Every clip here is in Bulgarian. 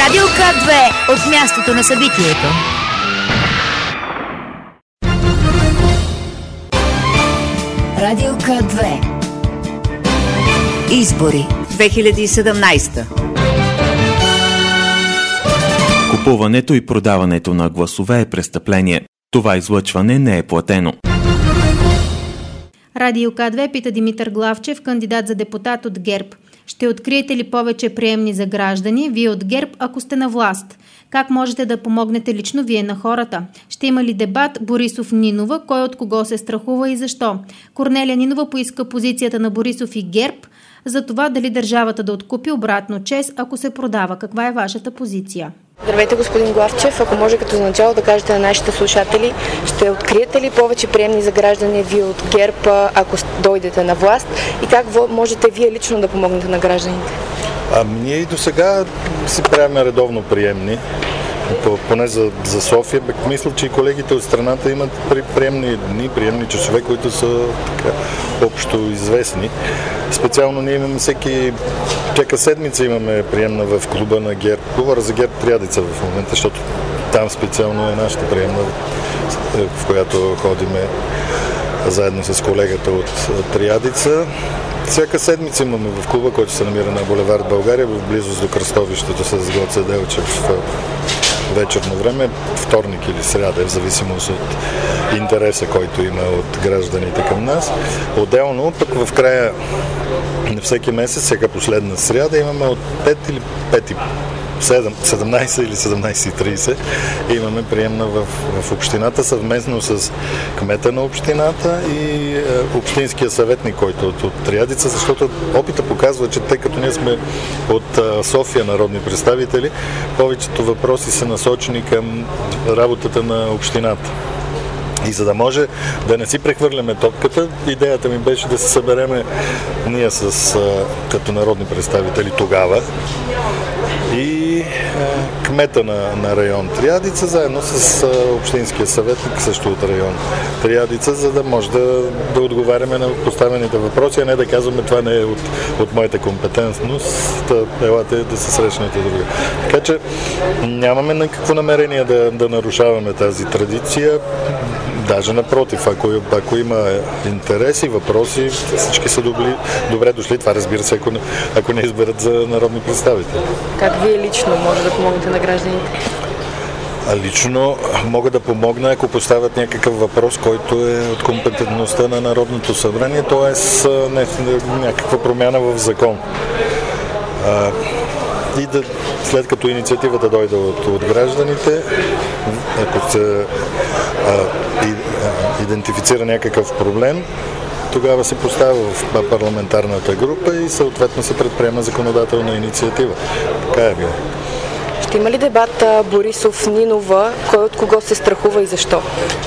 Радио К2 от мястото на събитието. Радио К2. Избори 2017. Купуването и продаването на гласове е престъпление. Това излъчване не е платено. Радио К2 пита Димитър Главчев, кандидат за депутат от ГЕРБ. Ще откриете ли повече приемни за граждани, вие от ГЕРБ, ако сте на власт? Как можете да помогнете лично вие на хората? Ще има ли дебат Борисов-Нинова, кой от кого се страхува и защо? Корнелия Нинова поиска позицията на Борисов и ГЕРБ за това дали държавата да откупи обратно ЧЕЗ, ако се продава. Каква е вашата позиция? Здравейте, господин Главчев. Ако може като начало да кажете на нашите слушатели, ще откриете ли повече приемни за граждани вие от ГЕРБ, ако дойдете на власт, и как можете вие лично да помогнете на гражданите? Ние и до сега си правим редовно приемни, поне за София. Мисля, че и колегите от страната имат приемни дни, приемни часове, които са така общо известни. Специално ние имаме всяка седмица имаме приемна в клуба на ГЕРБ. Говоря за ГЕРБ Триадица в момента, защото там специално е нашата приемна, в която ходиме заедно с колегата от Триадица. Всяка седмица имаме в клуба, който се намира на булевард България, в близост до кръстовището с Гоце Делчев в вечерно време, вторник или сряда, в зависимост от интереса, който има от гражданите към нас. Отделно, пък в края на всеки месец, всяка последна сряда, имаме от 5 или 5 17 или 17:30 имаме приемна в общината, съвместно с кмета на общината и общинския съветник, който е от Триадица, защото опита показва, че тъй като ние сме от София народни представители, повечето въпроси са насочени към работата на общината. И за да може да не си прехвърляме топката, идеята ми беше да се събереме ние като народни представители тогава и кмета на район Триадица, заедно с общинския съветник, също от район Триадица, за да може да отговаряме на поставените въпроси, а не да казваме това не е от моята компетентност, елате да се срещнете друга. Така че нямаме никакво намерение да нарушаваме тази традиция. Даже напротив, ако има интереси, въпроси, всички са добре дошли. Това, разбира се, ако не изберат за народни представители. Как вие лично може да помогнете на гражданите? Лично мога да помогна, ако поставят някакъв въпрос, който е от компетентността на Народното събрание, т.е. някаква промяна в закон. И след като инициативата дойде от гражданите, ако се идентифицира някакъв проблем, тогава се поставя в парламентарната група и съответно се предприема законодателна инициатива. Така е било. Ще има ли дебат Борисов-Нинова, кой от кого се страхува и защо?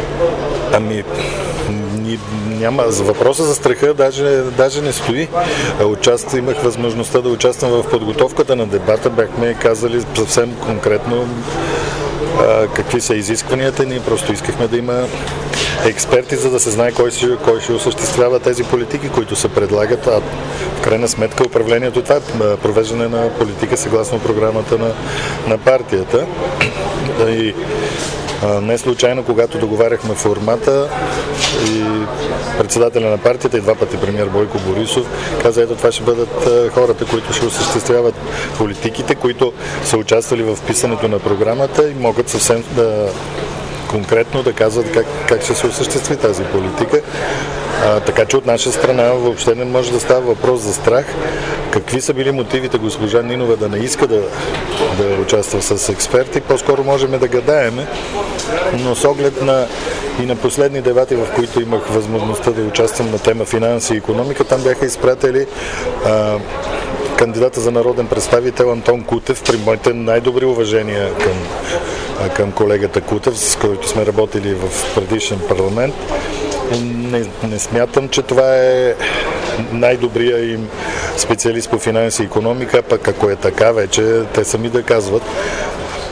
Няма. За въпроса за страха даже не стои. Имах възможността да участвам в подготовката на дебата. Бяхме казали съвсем конкретно какви са изискванията. Ние просто искахме да има експерти, за да се знае кой ще осъществява тези политики, които се предлагат. А в крайна сметка управлението, това е провеждане на политика съгласно програмата на партията. И не случайно, когато договаряхме формата, и председателя на партията и два пъти премиер Бойко Борисов каза, ето това ще бъдат хората, които ще осъществяват политиките, които са участвали в писането на програмата и могат съвсем конкретно да казват как ще се осъществи тази политика. Така че от наша страна въобще не може да става въпрос за страх. Какви са били мотивите госпожа Нинова да не иска да участва с експерти, по-скоро можем да гадаеме, но с оглед и на последни дебати, в които имах възможността да участвам на тема финанси и икономика, там бяха изпратили кандидата за народен представител Антон Кутев, при моите най-добри уважения към колегата Кутев, с който сме работили в предишен парламент. Не смятам, че това е най-добрия им специалист по финанси и икономика, пък ако е така, вече те сами да казват.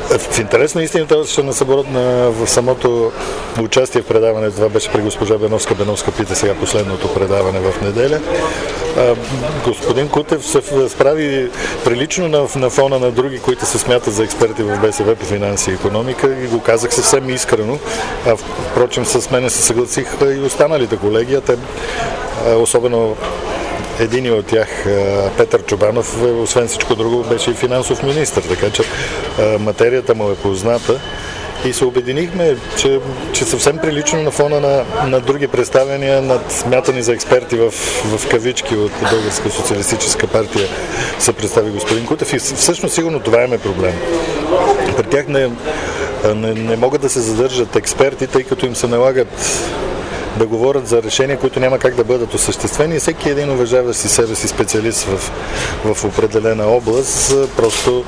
В интерес на истината, в самото участие в предаването, това беше при госпожа Беновска. Беновска пита сега последното предаване в неделя. Господин Кутев се справи прилично на фона на други, които се смятат за експерти в БСВ по финанси и икономика, и го казах съвсем искрено. Впрочем, с мене се съгласиха и останалите колеги, особено един от тях, Петър Чобанов, освен всичко друго, беше и финансов министър, така че материята му е позната. И се обединихме, че съвсем прилично на фона на други представяния, над смятани за експерти в кавички от Българска социалистическа партия, се представи господин Кутев. И всъщност сигурно това е проблем. При тях не могат да се задържат експерти, тъй като им се налагат да говорят за решения, които няма как да бъдат осъществени, и всеки един уважаващ себе си специалист в определена област просто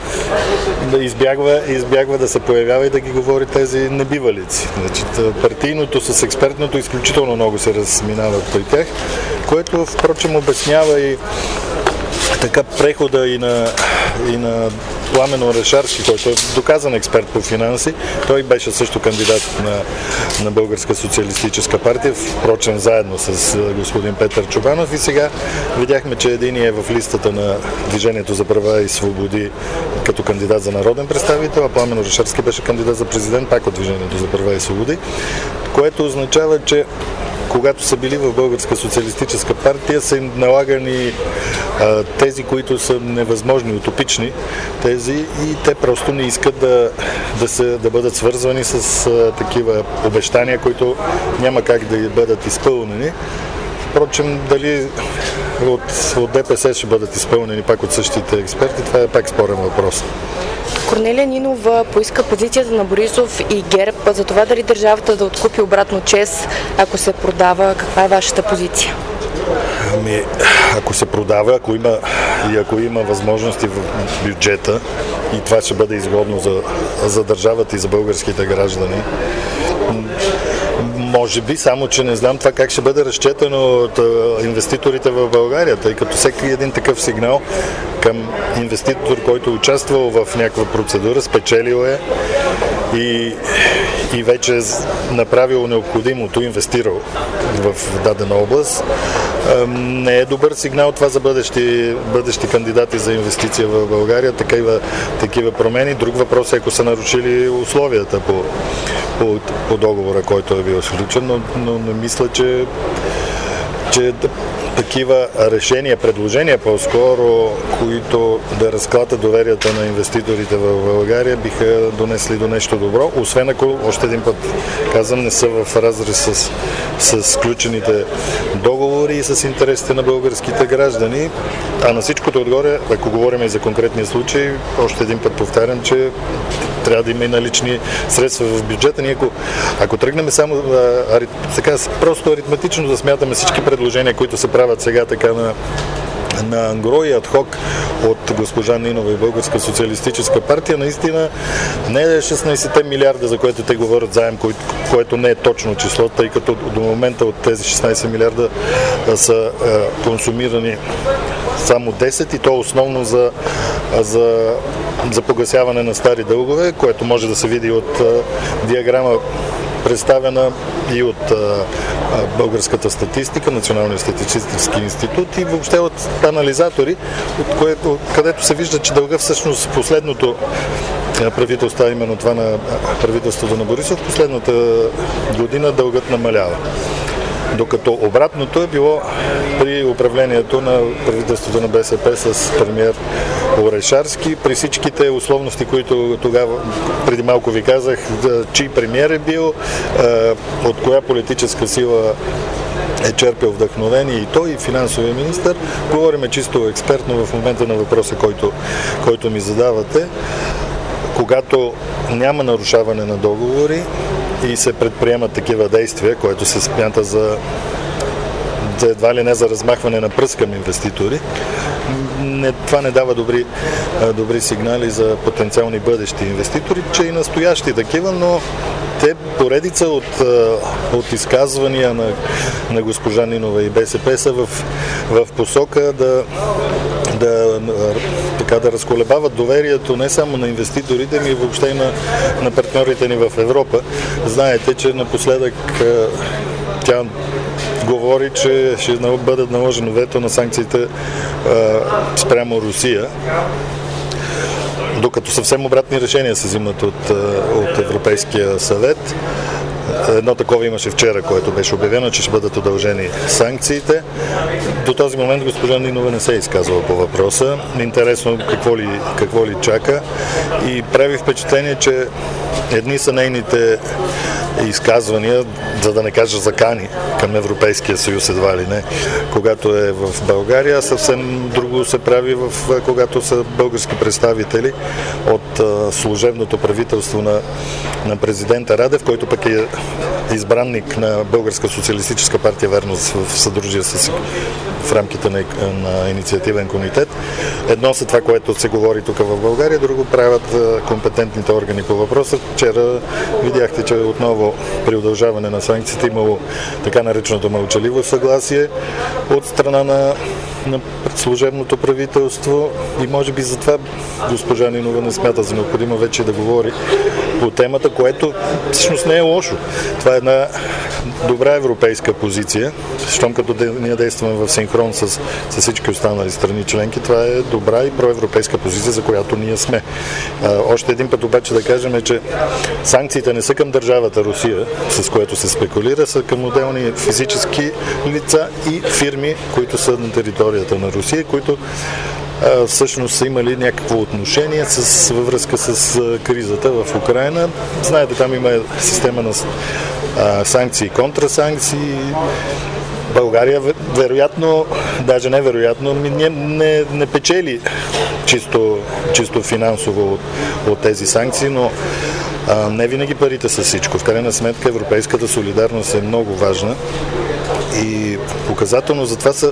избягва да се появява и да ги говори тези небивалици. Значи, партийното с експертното изключително много се разминават при тях, което впрочем обяснява и така прехода и на Пламен Орешарски, който е доказан експерт по финанси. Той беше също кандидат на Българска социалистическа партия, впрочем заедно с господин Петър Чобанов, и сега видяхме, че един е в листата на Движението за права и свободи като кандидат за народен представител, а Пламен Орешарски беше кандидат за президент пак от Движението за права и свободи, което означава, че когато са били в Българска социалистическа партия, са им налагани тези, които са невъзможни, утопични тези, и те просто не искат да бъдат свързвани с такива обещания, които няма как да бъдат изпълнени. Впрочем, дали от ДПС ще бъдат изпълнени пак от същите експерти, това е пак спорен въпрос. Корнелия Нинова поиска позицията на Борисов и ГЕРБ за това дали държавата да откупи обратно ЧЕЗ, ако се продава. Каква е вашата позиция? Ако се продава, ако има възможности в бюджета, и това ще бъде изгодно за държавата и за българските граждани, може би, само че не знам това как ще бъде разчетено от инвеститорите в България, тъй като всеки един такъв сигнал към инвеститор, който участвал в някаква процедура, спечелил е и вече е направил необходимото, инвестирал в дадена област, не е добър сигнал това за бъдещи кандидати за инвестиция в България, такива промени. Друг въпрос е, ако са нарушили условията по договора, който е бил сключен, но не мисля, че такива решения, предложения по-скоро, които да разклатят доверията на инвеститорите в България, биха донесли до нещо добро, освен ако, още един път казвам, не са в разрез с сключените договори и с интересите на българските граждани. А на всичкото отгоре, ако говорим и за конкретния случай, още един път повтарям, че трябва да има и налични средства в бюджета. Ние ако тръгнем само така, просто аритметично да смятаме всички предложения, които се правят сега така на ангро и адхок от госпожа Нинова и Българска социалистическа партия, наистина не е 16 милиарда, за което те говорят заем, което не е точно число, тъй като до момента от тези 16 милиарда са консумирани само 10, и то основно за погасяване на стари дългове, което може да се види от диаграма, представена и от българската статистика, Националния статистически институт, и въобще от анализатори, където се вижда, че дълга всъщност последното правителство, именно това на правителството на Борисов, последната година дългът намалява. Докато обратното е било при управлението на правителството на БСП с премиер Орешарски, при всичките условности, които тогава, преди малко ви казах, чий премиер е бил, от коя политическа сила е черпил вдъхновение и той, и финансовия министър. Говориме чисто експертно в момента на въпроса, който ми задавате. Когато няма нарушаване на договори и се предприемат такива действия, което се смята за едва ли не за размахване на пръст към инвеститори, това не дава добри сигнали за потенциални бъдещи инвеститори, че и настоящи такива, но те поредица от изказвания на госпожа Нинова и БСП са в посока да разколебават доверието не само на инвеститорите, но и въобще и на партньорите ни в Европа. Знаете, че напоследък тя говори, че ще бъдат наложено вето на санкциите спрямо Русия, докато съвсем обратни решения се взимат от Европейския съвет. Едно такова имаше вчера, което беше обявено, че ще бъдат удължени санкциите. До този момент госпожа Нинова не се е изказала по въпроса. Интересно какво ли чака. И прави впечатление, че едни са нейните изказвания, за да не кажа закани към Европейския съюз едва ли не, когато е в България. Съвсем друго се прави, когато са български представители от служебното правителство на президента Радев, който пък е избранник на Българска социалистическа партия Верност в съдружие в рамките на инициативен комитет. Едно са това, което се говори тук в България, друго правят компетентните органи по въпроса. Вчера видяхте, че отново при удължаване на санкциите имало така нареченото мълчаливо съгласие от страна на служебното правителство и може би затова госпожа Нинова не смята за необходимо вече да говори по темата, което всъщност не е лошо. Това е една добра европейска позиция, щом като ние действаме в синхрон с всички останали страни членки. Това е добра и проевропейска позиция, за която ние сме. Още един път обаче да кажем, че санкциите не са към държавата Русия, с което се спекулира, са към отделни физически лица и фирми, които са на територията на Русия, които всъщност са имали някакво отношение във връзка с кризата в Украйна. Знаете, там има система на санкции и контрасанкции. България вероятно, даже невероятно, не печели чисто финансово от тези санкции, но не винаги парите са всичко. В крайна сметка европейската солидарност е много важна и показателно за това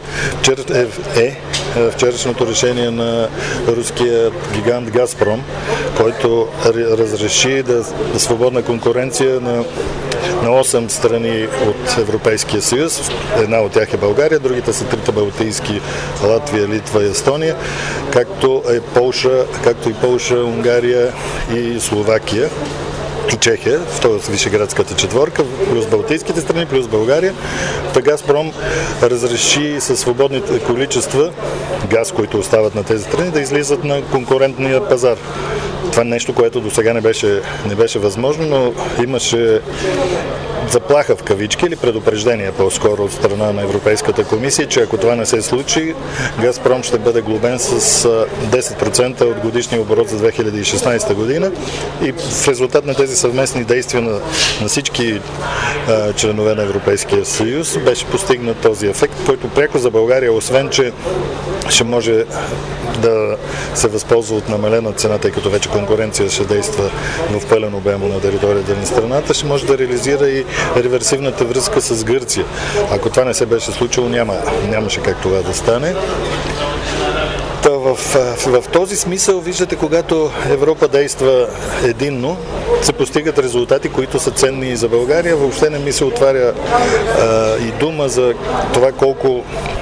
вчерашното решение на руския гигант Газпром, който разреши да свободна конкуренция на 8 страни от Европейския съюз. Една от тях е България, другите са трите балтийски: Латвия, Литва и Естония, както и Полша, Унгария и Словакия и Чехия, т.е. Вишеградската четворка, плюс балтийските страни, плюс България. Газпром разреши със свободните количества газ, които остават на тези страни, да излизат на конкурентния пазар. Това е нещо, което до сега не беше възможно, но имаше заплаха в кавички или предупреждение по-скоро от страна на Европейската комисия, че ако това не се случи, Газпром ще бъде глобен с 10% от годишния оборот за 2016 година и в резултат на тези съвместни действия на всички членове на Европейския съюз беше постигнат този ефект, който пряко за България, освен че ще може да се възползва от намалена цена, тъй като вече конкуренция ще действа в пълен обем на територията на страната, ще може да реализира и реверсивната връзка с Гърция. Ако това не се беше случило, нямаше как това да стане. В този смисъл, виждате, когато Европа действа единно, се постигат резултати, които са ценни и за България. Въобще не ми се отваря и дума за това колко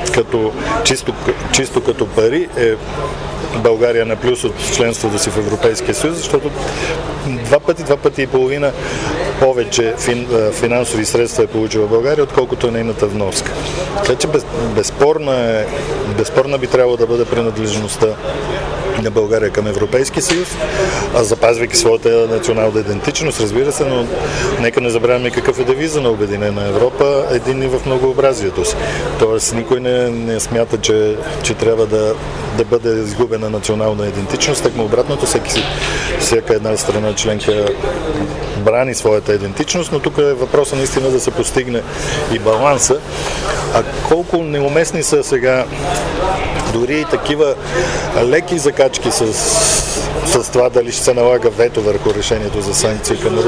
чисто като пари е България на плюс от членството си в Европейския съюз, защото два пъти и половина повече финансови средства е получила България, отколкото е нейната вноска. Така че безспорна би трябвало да бъде принадлежността на България към Европейски съюз, запазвайки своята национална идентичност, разбира се, но нека не забравяме какъв е девиза на Обединена Европа, единни в многообразието си. Тоест никой не смята, че трябва да бъде изгубена национална идентичност, тъкмо обратното, всяка една страна членка брани своята идентичност, но тук е въпросът наистина да се постигне и баланса. А колко неуместни са сега дори и такива леки закачки с това дали ще се налага вето върху решението за санкции към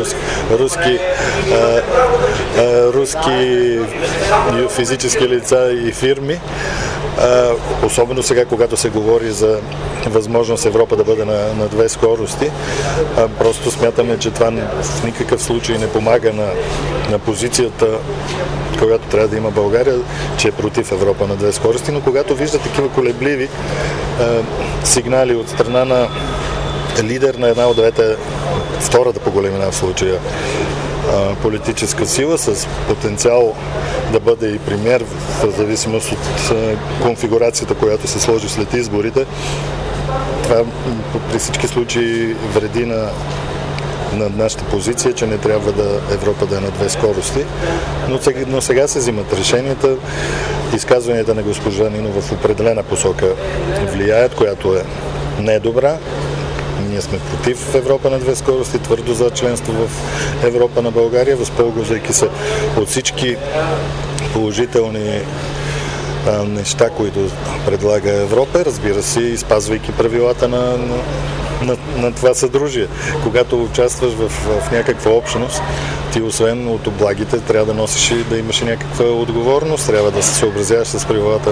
руски физически лица и фирми. особено сега, когато се говори за възможност Европа да бъде на две скорости. Просто смятаме, че това в никакъв случай не помага на позицията, която трябва да има България, че е против Европа на две скорости, но когато вижда такива колебливи сигнали от страна на лидер на една от двете, втората по големина в случая, политическа сила с потенциал да бъде и премиер в зависимост от конфигурацията, която се сложи след изборите, това при всички случаи вреди на нашата позиция, че не трябва Европа да е на две скорости. Но сега се взимат решенията. Изказванията на госпожа Нинова в определена посока влияят, която е недобра. Ние сме против Европа на две скорости, твърдо за членство в Европа на България, възползвайки се от всички положителни неща, които предлага Европа, разбира се, и спазвайки правилата на това съдружие. Когато участваш в някаква общност, ти освен от облагите трябва да носиш и да имаш и някаква отговорност, трябва да се съобразяваш с правилата,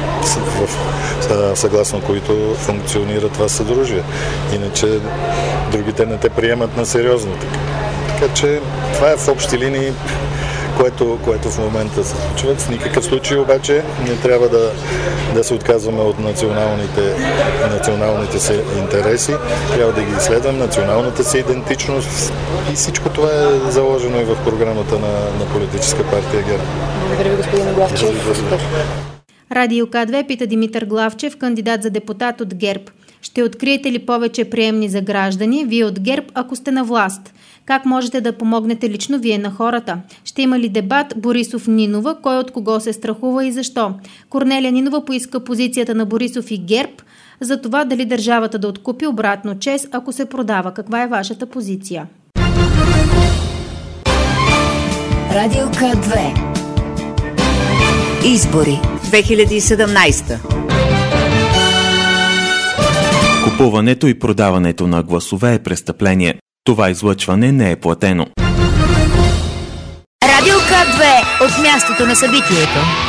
съгласно които функционира това съдружие. Иначе другите не те приемат на сериозно. Така че това е в общи линии, което в момента се случва. В никакъв случай обаче не трябва да се отказваме от националните си интереси. Трябва да ги изследваме, националната си идентичност, и всичко това е заложено и в програмата на политическа партия ГЕРБ. Благодаря ви, господин Главчев. Радио К2 пита Димитър Главчев, кандидат за депутат от ГЕРБ. Ще откриете ли повече приемни за граждани, вие от ГЕРБ, ако сте на власт? Как можете да помогнете лично вие на хората? Ще има ли дебат Борисов-Нинова, кой от кого се страхува и защо? Корнелия Нинова поиска позицията на Борисов и ГЕРБ за това дали държавата да откупи обратно ЧЕЗ, ако се продава. Каква е вашата позиция? Радио К2. Избори 2017. Купуването и продаването на гласове е престъпление. Това излъчване не е платено. Радио К2 от мястото на събитието.